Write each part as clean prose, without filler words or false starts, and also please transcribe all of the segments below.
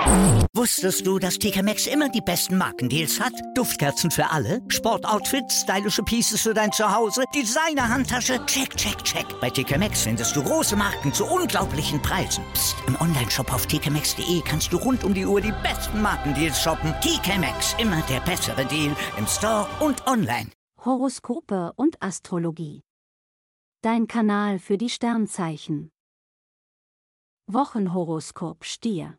Wusstest du, dass TK Maxx immer die besten Markendeals hat? Duftkerzen für alle, Sportoutfits, stylische Pieces für dein Zuhause, Designer-Handtasche, check, check, check. Bei TK Maxx findest du große Marken zu unglaublichen Preisen. Psst. Im Onlineshop auf tkmaxx.de kannst du rund um die Uhr die besten Markendeals shoppen. TK Maxx, immer der bessere Deal im Store und online. Horoskope und Astrologie. Dein Kanal für die Sternzeichen. Wochenhoroskop Stier.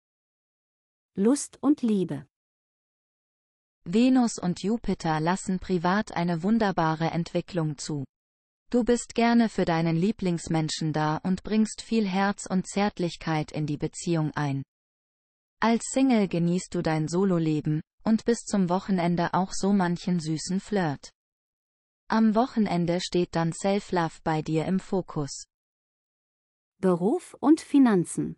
Lust und Liebe. Venus und Jupiter lassen privat eine wunderbare Entwicklung zu. Du bist gerne für deinen Lieblingsmenschen da und bringst viel Herz und Zärtlichkeit in die Beziehung ein. Als Single genießt du dein Sololeben und bis zum Wochenende auch so manchen süßen Flirt. Am Wochenende steht dann Self-Love bei dir im Fokus. Beruf und Finanzen.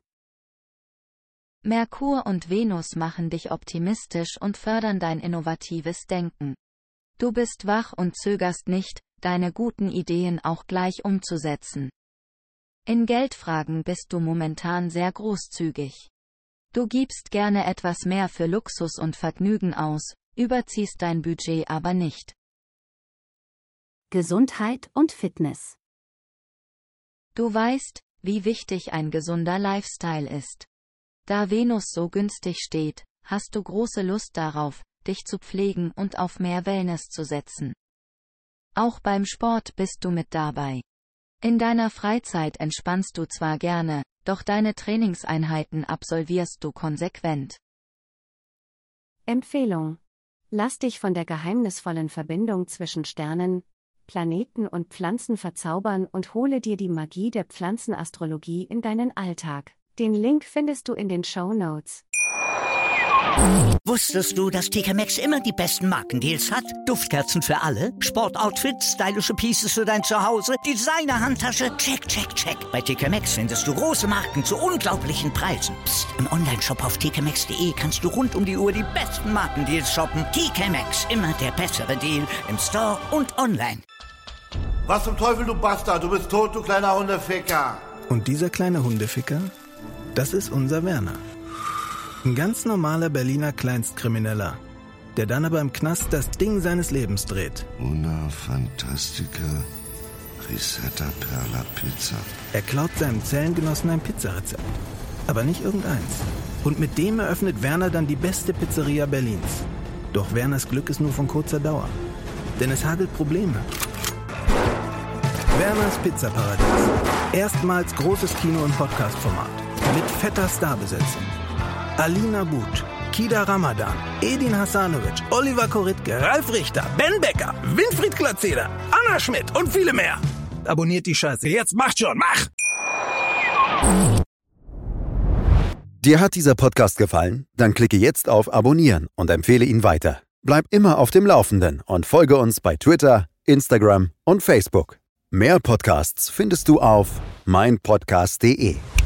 Merkur und Venus machen dich optimistisch und fördern dein innovatives Denken. Du bist wach und zögerst nicht, deine guten Ideen auch gleich umzusetzen. In Geldfragen bist du momentan sehr großzügig. Du gibst gerne etwas mehr für Luxus und Vergnügen aus, überziehst dein Budget aber nicht. Gesundheit und Fitness. Du weißt, wie wichtig ein gesunder Lifestyle ist. Da Venus so günstig steht, hast du große Lust darauf, dich zu pflegen und auf mehr Wellness zu setzen. Auch beim Sport bist du mit dabei. In deiner Freizeit entspannst du zwar gerne, doch deine Trainingseinheiten absolvierst du konsequent. Empfehlung: Lass dich von der geheimnisvollen Verbindung zwischen Sternen, Planeten und Pflanzen verzaubern und hole dir die Magie der Pflanzenastrologie in deinen Alltag. Den Link findest du in den Shownotes. Wusstest du, dass TK Maxx immer die besten Markendeals hat? Duftkerzen für alle, Sportoutfits, stylische Pieces für dein Zuhause, Designer-Handtasche, check, check, check. Bei TK Maxx findest du große Marken zu unglaublichen Preisen. Psst. Im Onlineshop auf tkmaxx.de kannst du rund um die Uhr die besten Markendeals shoppen. TK Maxx, immer der bessere Deal im Store und online. Was zum Teufel, du Bastard? Du bist tot, du kleiner Hundeficker. Und dieser kleine Hundeficker, das ist unser Werner. Ein ganz normaler Berliner Kleinstkrimineller, der dann aber im Knast das Ding seines Lebens dreht. Una Fantastica Risetta Perla Pizza. Er klaut seinem Zellengenossen ein Pizzarezept. Aber nicht irgendeins. Und mit dem eröffnet Werner dann die beste Pizzeria Berlins. Doch Werners Glück ist nur von kurzer Dauer. Denn es hagelt Probleme. Werners Pizzaparadies. Erstmals großes Kino- und Podcast-Format. Mit fetter Starbesetzung. Alina But, Kida Ramadan, Edin Hasanovic, Oliver Koritke, Ralf Richter, Ben Becker, Winfried Glatzeder, Anna Schmidt und viele mehr. Abonniert die Scheiße. Jetzt macht schon, mach! Dir hat dieser Podcast gefallen? Dann klicke jetzt auf Abonnieren und empfehle ihn weiter. Bleib immer auf dem Laufenden und folge uns bei Twitter, Instagram und Facebook. Mehr Podcasts findest du auf meinpodcast.de.